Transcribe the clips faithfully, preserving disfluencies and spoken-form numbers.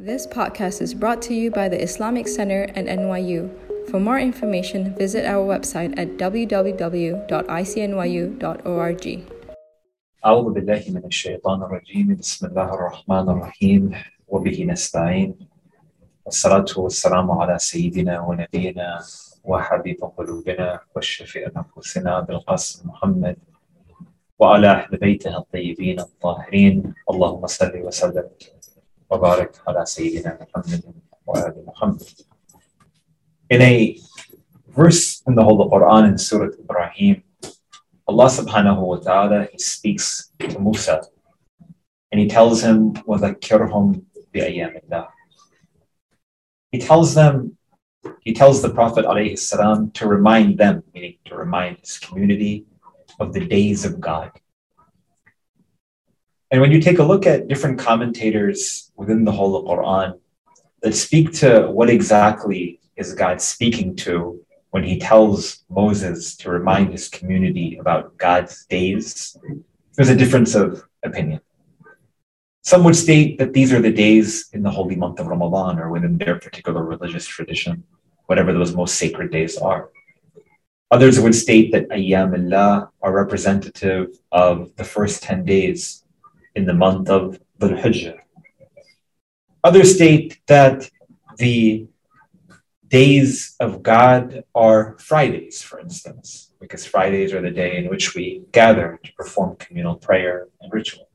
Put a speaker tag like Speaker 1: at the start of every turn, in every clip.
Speaker 1: This podcast is brought to you by the Islamic Center and N Y U. For more information, visit our website at w w w dot i c n y u dot org.
Speaker 2: أعوذ بالله من الشيطان الرجيم بسم الله الرحمن الرحيم وبه نستعين والصلاة والسلام على سيدنا ونبينا وحبيب قلوبنا والشفيع نفوسنا بالقاسم محمد وعلى أهل بيته الطيبين الطاهرين اللهم صل وسلم وبارك على سيدنا محمد وآل محمد. In a verse in the Holy Quran in Surah Ibrahim, Allah subhanahu wa ta'ala, he speaks to Musa and he tells him, وَذَكِّرْهُمْ بِأَيَّامِ اللَّهِ. He tells them, he tells the Prophet alayhi salam to remind them, meaning to remind his community of the days of God. And when you take a look at different commentators within the Holy Quran that speak to what exactly is God speaking to when he tells Moses to remind his community about God's days, there's a difference of opinion. Some would state that these are the days in the holy month of Ramadan or within their particular religious tradition, whatever those most sacred days are. Others would state that Ayyam Allah are representative of the first ten days in the month of Dhul Hijjah. Others state that the days of God are Fridays, for instance, because Fridays are the day in which we gather to perform communal prayer and ritual.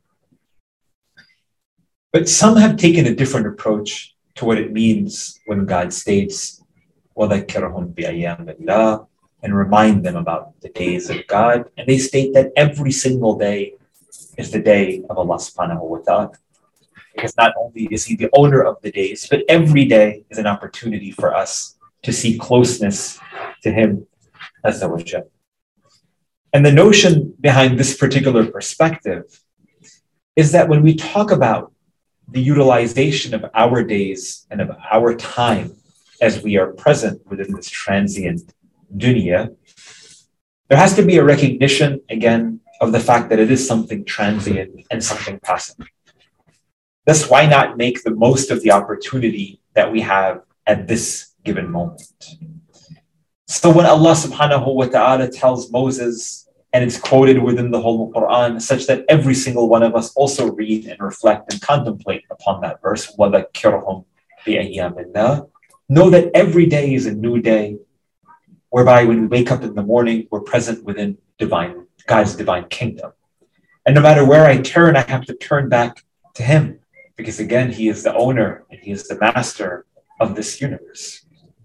Speaker 2: But some have taken a different approach to what it means when God states, وَذَكِّرْهُمْ بِأَيَّامِ اللَّهِ, and remind them about the days of God. And they state that every single day is the day of Allah subhanahu wa ta'ala. Because not only is he the owner of the days, but every day is an opportunity for us to seek closeness to him, Azza wa Jal. And the notion behind this particular perspective is that when we talk about the utilization of our days and of our time as we are present within this transient dunya, there has to be a recognition, again, of the fact that it is something transient and something passing. Thus, why not make the most of the opportunity that we have at this given moment? So when Allah subhanahu wa ta'ala tells Moses, and it's quoted within the Holy Quran, such that every single one of us also read and reflect and contemplate upon that verse, وَذَكِّرْهُمْ بِأَيَّامِ اللَّهِ, know that every day is a new day, whereby when we wake up in the morning, we're present within divine God's divine kingdom. And no matter where I turn, I have to turn back to him, because again, he is the owner and he is the master of this universe.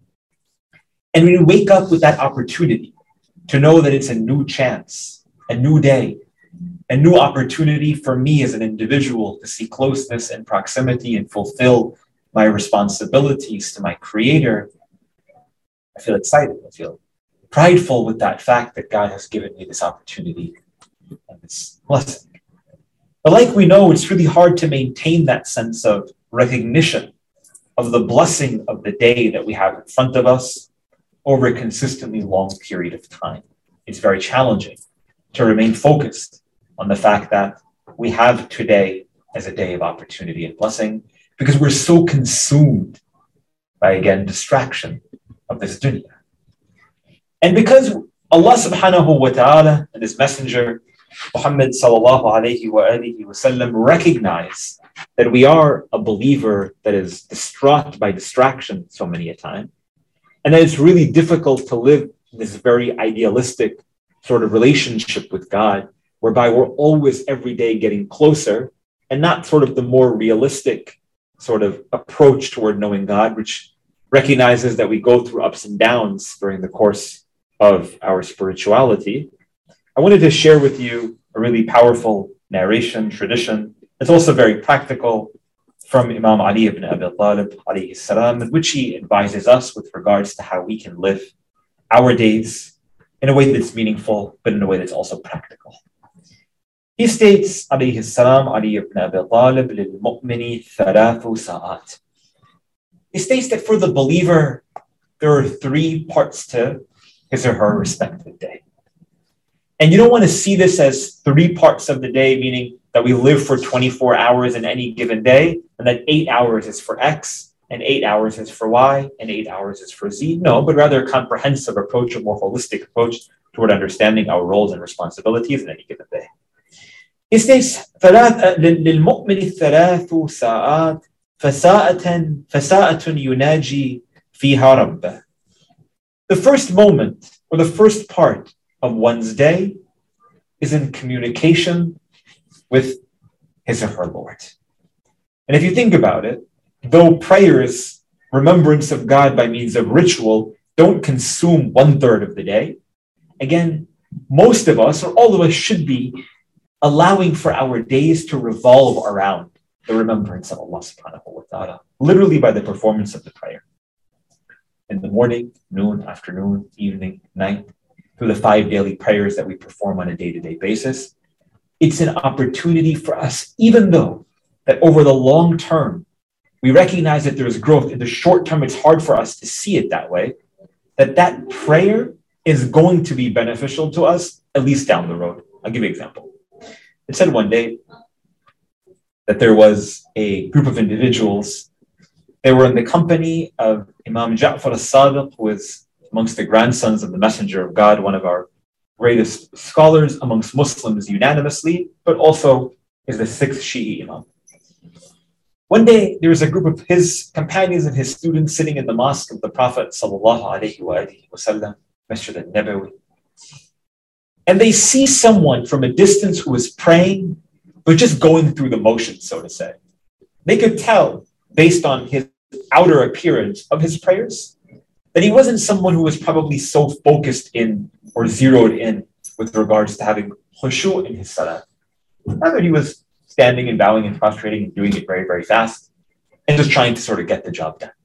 Speaker 2: And when you wake up with that opportunity to know that it's a new chance, a new day, a new opportunity for me as an individual to see closeness and proximity and fulfill my responsibilities to my Creator, I feel excited. I feel prideful with that fact that God has given me this opportunity and this blessing. But like we know, it's really hard to maintain that sense of recognition of the blessing of the day that we have in front of us over a consistently long period of time. It's very challenging to remain focused on the fact that we have today as a day of opportunity and blessing, because we're so consumed by, again, distraction of this dunya. And because Allah subhanahu wa ta'ala and his messenger, Muhammad sallallahu alayhi wa alihi wa sallam, recognize that we are a believer that is distraught by distraction so many a time, and that it's really difficult to live this very idealistic sort of relationship with God, whereby we're always every day getting closer, and not sort of the more realistic sort of approach toward knowing God, which recognizes that we go through ups and downs during the course of our spirituality. I wanted to share with you a really powerful narration, tradition. It's also very practical from Imam Ali ibn Abi Talib alayhi salam, in which he advises us with regards to how we can live our days in a way that's meaningful, but in a way that's also practical. He states, alayhi salam, Ali ibn Abi Talib, لِلْمُؤْمِنِ ثَلَاثُ سَاعَاتٍ. He states that for the believer, there are three parts to his or her respective day. And you don't want to see this as three parts of the day, meaning that we live for twenty-four hours in any given day, and that eight hours is for X, and eight hours is for Y, and eight hours is for Z. No, but rather a comprehensive approach, a more holistic approach toward understanding our roles and responsibilities in any given day. He states, للمؤمن الثلاث ساعات فساءة فساءة يناجي فيها ربه. The first moment, or the first part of one's day, is in communication with his or her Lord. And if you think about it, though prayers, remembrance of God by means of ritual, don't consume one third of the day, again, most of us, or all of us, should be allowing for our days to revolve around the remembrance of Allah subhanahu wa ta'ala, literally by the performance of the prayer. In the morning, noon, afternoon, evening, night, through the five daily prayers that we perform on a day-to-day basis, it's an opportunity for us, even though that over the long term, we recognize that there is growth. In the short term, it's hard for us to see it that way, that that prayer is going to be beneficial to us, at least down the road. I'll give you an example. It said one day that there was a group of individuals. They were in the company of Imam Ja'far al-Sadiq, who is amongst the grandsons of the Messenger of God, one of our greatest scholars amongst Muslims unanimously, but also is the sixth Shi'i Imam. One day, there was a group of his companions and his students sitting in the mosque of the Prophet sallallahu alaihi wasallam, Masjid al-Nabawi. And they see someone from a distance who is praying, but just going through the motions, so to say. They could tell, based on his outer appearance of his prayers, that he wasn't someone who was probably so focused in or zeroed in with regards to having khushu' in his salah. Rather, he was standing and bowing and prostrating and doing it very, very fast and just trying to sort of get the job done.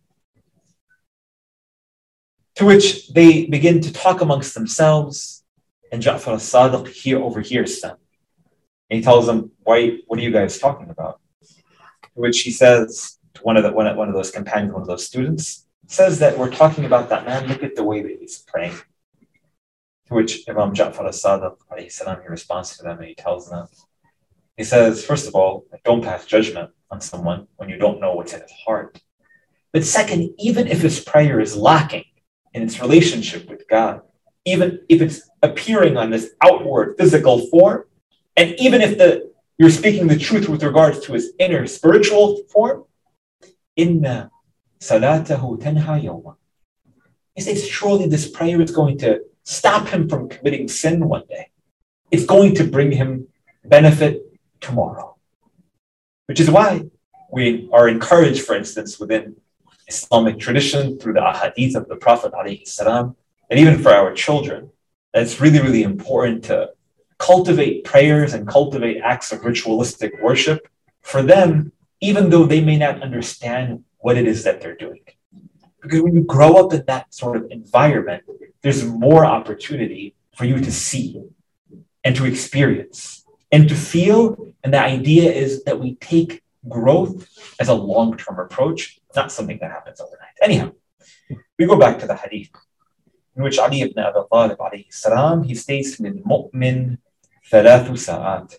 Speaker 2: To which they begin to talk amongst themselves, and Ja'far al-Sadiq here overhears them. And he tells them, Why, what are you guys talking about? To which he says to one of, the, one, of, one of those companions, one of those students, says that we're talking about that man, look at the way that he's praying. To which Imam Ja'far al-Sadiq, alayhi salam, he responds to them and he tells them, he says, first of all, don't pass judgment on someone when you don't know what's in his heart. But second, even if his prayer is lacking in its relationship with God, even if it's appearing on this outward physical form, and even if the you're speaking the truth with regards to his inner spiritual form, inna salatahu tanha yawma. He says, surely this prayer is going to stop him from committing sin one day. It's going to bring him benefit tomorrow. Which is why we are encouraged, for instance, within Islamic tradition, through the ahadith of the Prophet alayhi salam, and even for our children, that it's really, really important to cultivate prayers and cultivate acts of ritualistic worship for them, even though they may not understand what it is that they're doing. Because when you grow up in that sort of environment, there's more opportunity for you to see and to experience and to feel. And the idea is that we take growth as a long-term approach, not something that happens overnight. Anyhow, we go back to the hadith, in which Ali ibn Abi Talib alayhi salam, he states, للمؤمن ثلاث ساعات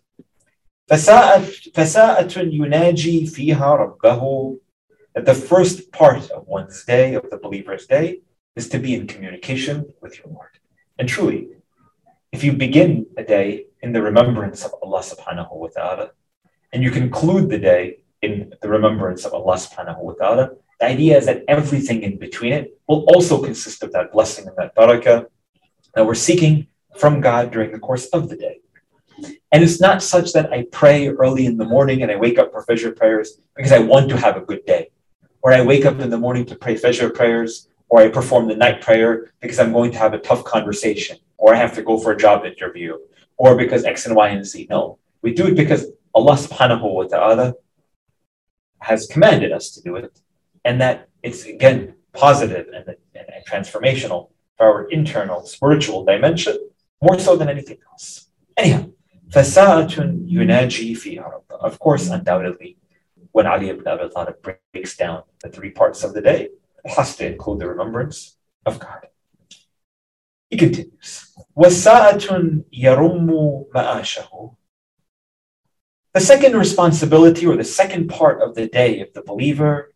Speaker 2: فساءة يناجي فيها ربه, that the first part of one's day, of the believer's day, is to be in communication with your Lord. And truly, if you begin a day in the remembrance of Allah subhanahu wa ta'ala, and you conclude the day in the remembrance of Allah subhanahu wa ta'ala, the idea is that everything in between it will also consist of that blessing and that barakah that we're seeking from God during the course of the day. And it's not such that I pray early in the morning and I wake up for Fajr prayers because I want to have a good day. Or I wake up in the morning to pray Fajr prayers, or I perform the night prayer because I'm going to have a tough conversation, or I have to go for a job interview, or because X and Y and Z. No, we do it because Allah subhanahu wa ta'ala has commanded us to do it, and that it's, again, positive and, and, and transformational for our internal spiritual dimension, more so than anything else. Anyhow, فَسَاءَةٌ يُنَاجِي فِيهَا رَبَّهُ. Of course, undoubtedly, when Ali ibn Abi Talib breaks down the three parts of the day, it has to include the remembrance of God. He continues, وَسَاءَةٌ يَرُمُّ مَآشَهُ. The second responsibility, or the second part of the day of the believer,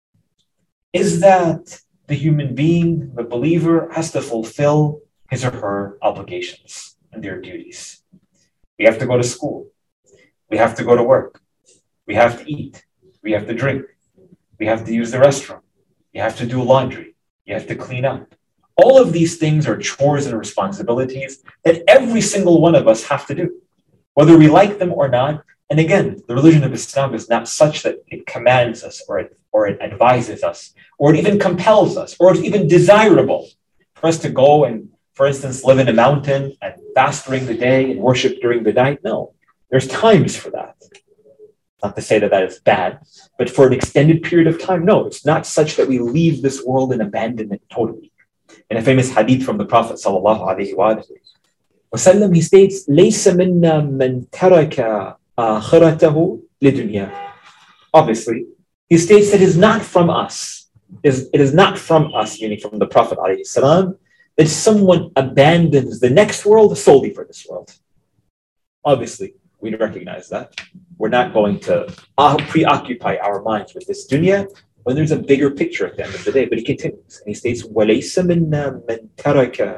Speaker 2: is that the human being, the believer, has to fulfill his or her obligations and their duties. We have to go to school. We have to go to work. We have to eat. We have to drink. We have to use the restroom. You have to do laundry. You have to clean up. All of these things are chores and responsibilities that every single one of us have to do, whether we like them or not. And again, the religion of Islam is not such that it commands us or it, or it advises us, or it even compels us, or it's even desirable for us to go and, for instance, live in a mountain and fast during the day and worship during the night. No, there's times for that. Not to say that that is bad, but for an extended period of time, no, it's not such that we leave this world and abandon it totally. In a famous hadith from the Prophet sallallahu alaihi wasallam, he states, "Laysa minna man taraka akhiratahu lidunya." Obviously, he states that it is not from us. It is not from us, meaning from the Prophet alayhi salam, that someone abandons the next world solely for this world. Obviously, we recognize that. We're not going to uh, preoccupy our minds with this dunya when there's a bigger picture at the end of the day. But he continues, and he states, وَلَيْسَ مِنَّا مَنْ تَرَكَ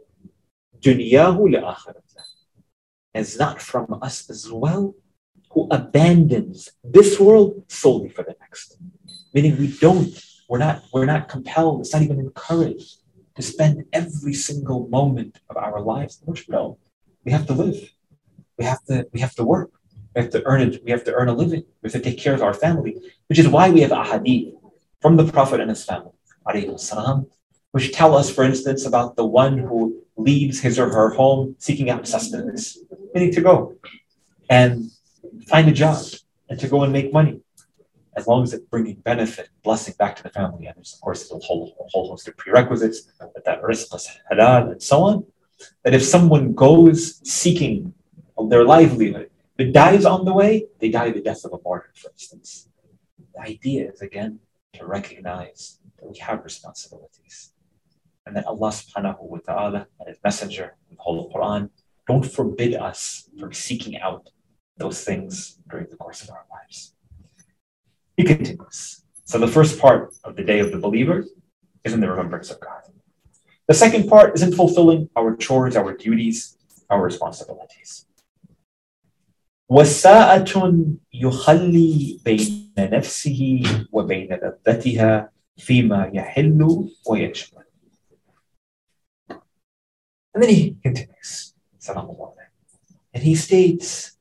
Speaker 2: دُنْيَاهُ لِآخِرَتِهِ. It's not from us as well who abandons this world solely for the next. Meaning we don't, we're not, we're not compelled, it's not even encouraged to spend every single moment of our lives. No, we have to live. We have to, we have to work. We have to earn it. We have to earn a living. We have to take care of our family, which is why we have a hadith from the Prophet and his family, alayhi salam, which tell us, for instance, about the one who leaves his or her home seeking out sustenance, meaning to go and find a job and to go and make money, as long as it's bringing benefit, blessing back to the family. And there's, of course, a whole, a whole host of prerequisites, that that rizq is halal and so on. That if someone goes seeking their livelihood, but dies on the way, they die the death of a martyr, for instance. The idea is, again, to recognize that we have responsibilities and that Allah subhanahu wa ta'ala and His Messenger in the whole Quran don't forbid us from seeking out those things during the course of our lives. He continues. So the first part of the day of the believer is in the remembrance of God. The second part is in fulfilling our chores, our duties, our responsibilities. وَسَاءَةٌ يُخَلِّي بَيْنَ نَفْسِهِ وَبَيْنَ لَذَّتِهَا فِيمَا يَحِلُّ وَيَجْبُ. And then he continues, and he states,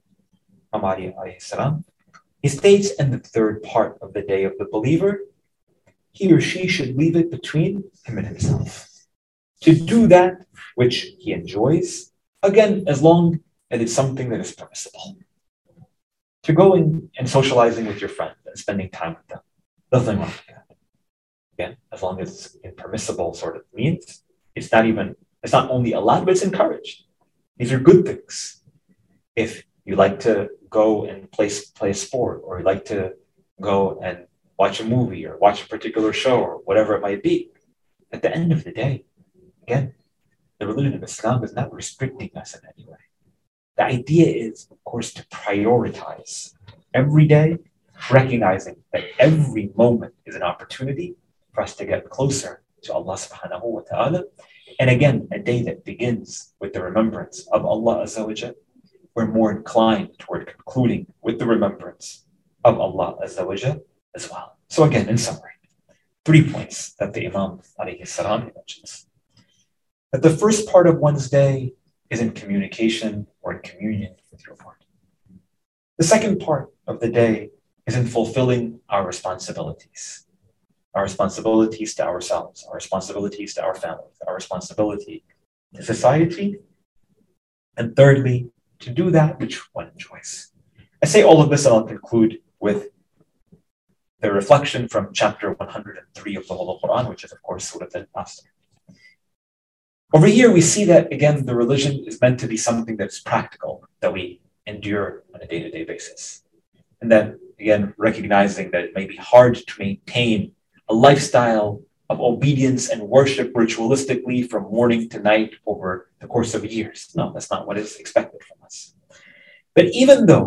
Speaker 2: he states in the third part of the day of the believer, he or she should leave it between him and himself to do that which he enjoys, again, as long as it's something that is permissible. To go in and socializing with your friends and spending time with them, nothing wrong with that. Again, as long as it's in permissible sort of means, it's not even, it's not only allowed, but it's encouraged. These are good things. If you like to go and play, play a sport, or you like to go and watch a movie or watch a particular show or whatever it might be, at the end of the day, again, the religion of Islam is not restricting us in any way. The idea is, of course, to prioritize every day, recognizing that every moment is an opportunity for us to get closer to Allah subhanahu wa ta'ala. And again, a day that begins with the remembrance of Allah Azza wa Jal, we're more inclined toward concluding with the remembrance of Allah Azza wa Jal as well. So again, in summary, three points that the Imam alayhi salam mentions. That the first part of one's day is in communication or in communion with your Lord. The second part of the day is in fulfilling our responsibilities. Our responsibilities to ourselves, our responsibilities to our families, our responsibility to society. And thirdly, to do that which one enjoys. I say all of this and I'll conclude with the reflection from chapter one hundred three of the Holy Quran, which is of course Surah Al-Asr. Over here, we see that, again, the religion is meant to be something that's practical, that we endure on a day-to-day basis. And that, again, recognizing that it may be hard to maintain a lifestyle of obedience and worship ritualistically from morning to night over the course of years. No, that's not what is expected from us. But even though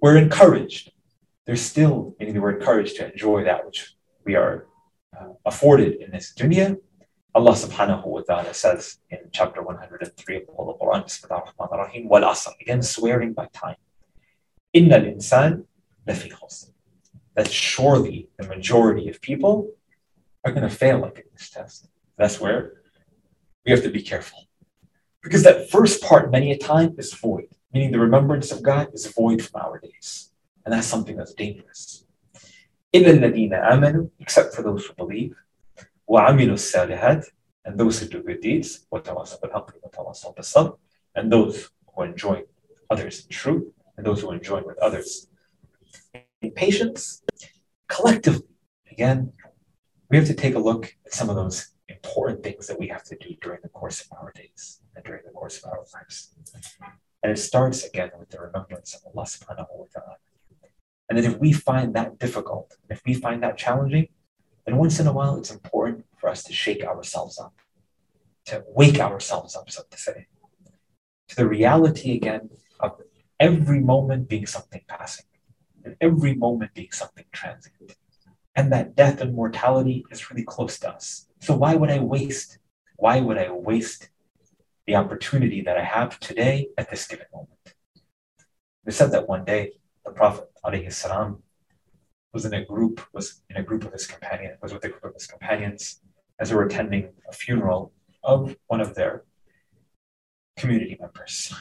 Speaker 2: we're encouraged. There's still, meaning that we're encouraged to enjoy that which we are uh, afforded in this dunya. Allah subhanahu wa ta'ala says in chapter one hundred three of the Holy Quran, Bismillahir Rahmanir Rahim, wal asr, again swearing by time. Inna al-insan lafi khusr. That surely the majority of people are going to fail like in this test. That's where we have to be careful. Because that first part, many a time, is void. Meaning the remembrance of God is void from our days. And that's something that's dangerous. إِلَّا الَّذِينَ آمَنُوا, except for those who believe, وَعَمِلُوا الصَّالِحَاتِ, and those who do good deeds, وَتَوَاصَوْا بِالْحَقِّ وَتَوَاصَوْا بِالصَّبْرِ, and those who enjoy others in truth, and those who enjoy with others in patience. Collectively, again, we have to take a look at some of those important things that we have to do during the course of our days and during the course of our lives. And it starts again with the remembrance of Allah subhanahu wa ta'ala. And that if we find that difficult, if we find that challenging, then once in a while it's important for us to shake ourselves up, to wake ourselves up, so to say, to the reality again of every moment being something passing, and every moment being something transient. And that death and mortality is really close to us. So why would I waste? Why would I waste the opportunity that I have today at this given moment? We said that one day the Prophet alayhi salam was in a group, was in a group of his companions, was with a group of his companions as they were attending a funeral of one of their community members.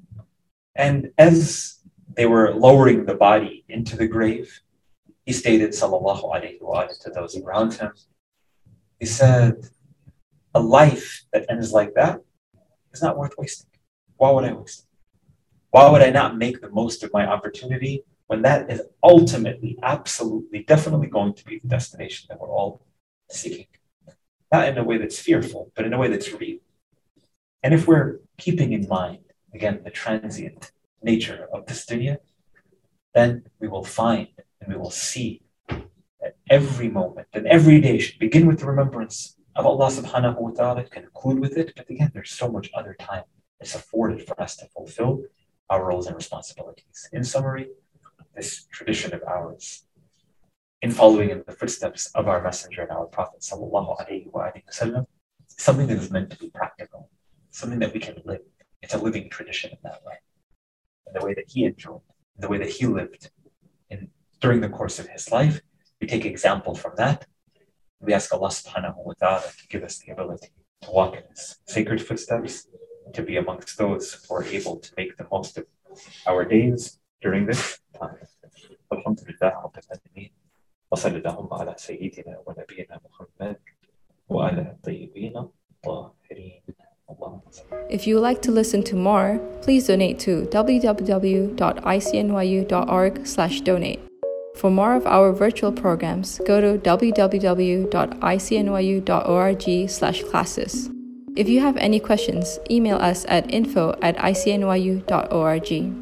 Speaker 2: And as they were lowering the body into the grave, he stated, sallallahu alayhi wa alayhi, to those around him, he said, a life that ends like that is not worth wasting. Why would I waste it? Why would I not make the most of my opportunity when that is ultimately, absolutely, definitely going to be the destination that we're all seeking? Not in a way that's fearful, but in a way that's real. And if we're keeping in mind, again, the transient nature of this dunya, then we will find and we will see that every moment and every day should begin with the remembrance of Allah subhanahu wa ta'ala, conclude with it. But again, there's so much other time that's afforded for us to fulfill our roles and responsibilities. In summary, this tradition of ours, in following in the footsteps of our messenger and our Prophet sallallahu alaihi wasallam, something that is meant to be practical, something that we can live. It's a living tradition in that way. And the way that he enjoyed, the way that he lived in, during the course of his life, we take example from that. We ask Allah subhanahu wa ta'ala to give us the ability to walk in his sacred footsteps, to be amongst those who are able to make the most of our days during this time. Alhamdulillah Rabbil Alameen. Wa sallallahu ala sayyidina wa nabiyyina Muhammad wa ala tayyibina tahirin.
Speaker 1: If you would like to listen to more, please donate to w w w dot i c n y u dot org slash donate. For more of our virtual programs, go to w w w dot i c n y u dot org slash classes. If you have any questions, email us at info at i c n y u dot org.